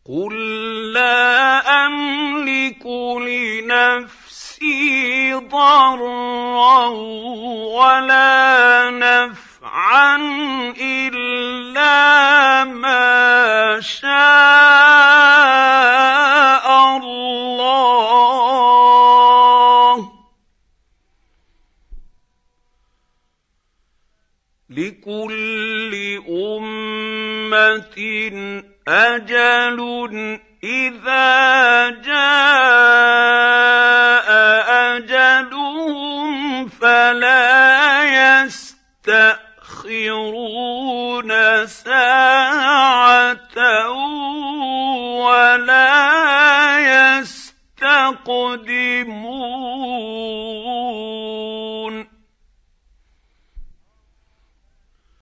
قُل لَّا أَمْلِكُ لِنَفْسِي ضَرًّا وَلَا نَفْعًا إِلَّا مَا شَاءَ اللَّهُ ۗ لِكُلِّ أُمَّةٍ أَجَلٌ إِذَا جَاءَ أَجَلُهُمْ فَلَا يَسْتَأْخِرُونَ سَاعَةً وَلَا يَسْتَقْدِمُونَ.